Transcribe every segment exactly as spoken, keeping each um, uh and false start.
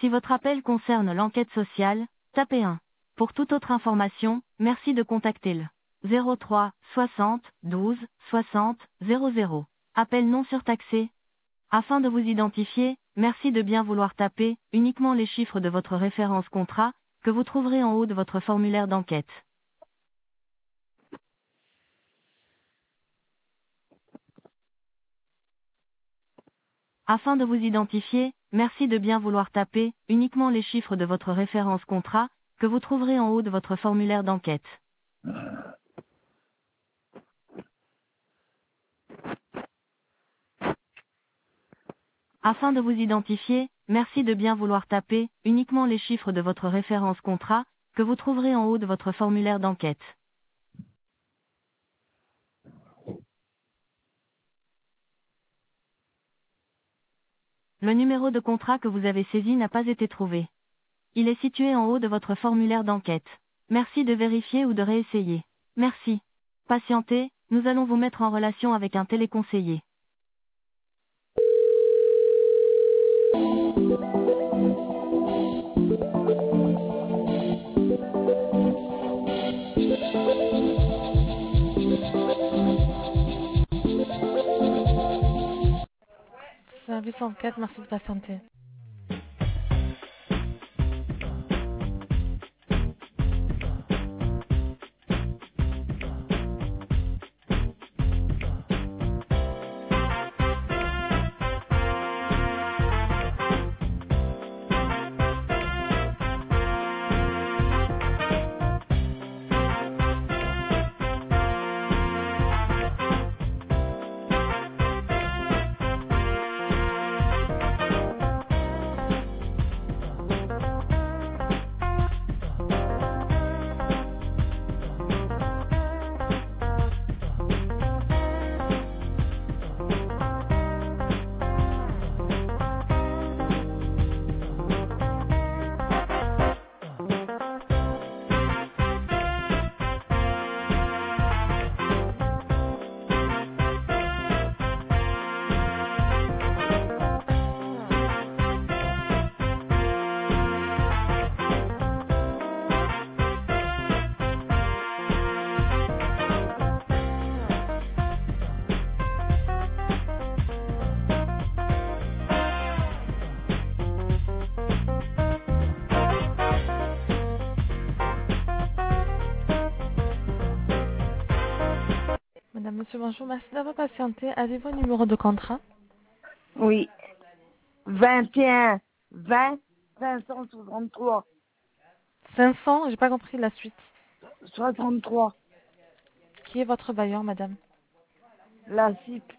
Si votre appel concerne l'enquête sociale, tapez un. Pour toute autre information, merci de contacter le zéro trois soixante douze soixante zéro zéro. Appel non surtaxé. Afin de vous identifier, merci de bien vouloir taper uniquement les chiffres de votre référence contrat que vous trouverez en haut de votre formulaire d'enquête. Afin de vous identifier, merci de bien vouloir taper uniquement les chiffres de votre référence contrat que vous trouverez en haut de votre formulaire d'enquête. Afin de vous identifier, merci de bien vouloir taper uniquement les chiffres de votre référence contrat que vous trouverez en haut de votre formulaire d'enquête. Le numéro de contrat que vous avez saisi n'a pas été trouvé. Il est situé en haut de votre formulaire d'enquête. Merci de vérifier ou de réessayer. Merci. Patientez, nous allons vous mettre en relation avec un téléconseiller. Service enquête, merci de patienter. Madame, monsieur, bonjour, merci d'avoir patienté. Avez-vous un numéro de contrat? Oui. vingt et un vingt cinq cent soixante-trois. cinq cents, j'ai pas compris la suite. soixante-trois. Qui est votre bailleur, madame? La C I P.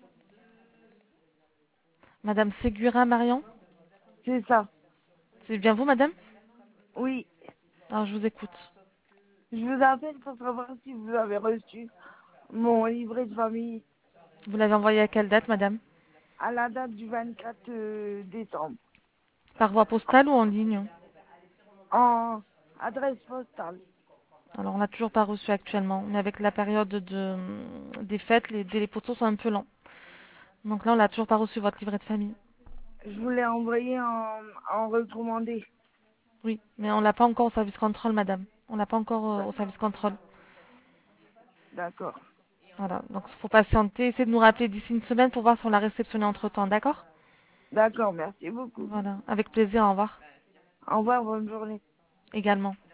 Madame Ségura Marion? C'est ça. C'est bien vous, madame? Oui. Alors, je vous écoute. Je vous appelle pour savoir si vous avez reçu mon livret de famille Vous l'avez envoyé à quelle date, madame? à la date du vingt-quatre euh, décembre. Par voie postale ou en ligne? En adresse postale. Alors, on l'a toujours pas reçu actuellement. Mais avec la période de, des fêtes, les délais postaux sont un peu lents. Donc là, on l'a toujours pas reçu, votre livret de famille. Je vous l'ai envoyé en, en recommandé. Oui, mais on l'a pas encore au service contrôle, madame. On l'a pas encore euh, au service contrôle. D'accord. Voilà, donc il faut patienter. Essayez de nous rappeler d'ici une semaine pour voir si on l'a réceptionné entre-temps, d'accord? D'accord, merci beaucoup. Voilà, avec plaisir, au revoir. Au revoir, bonne journée. Également.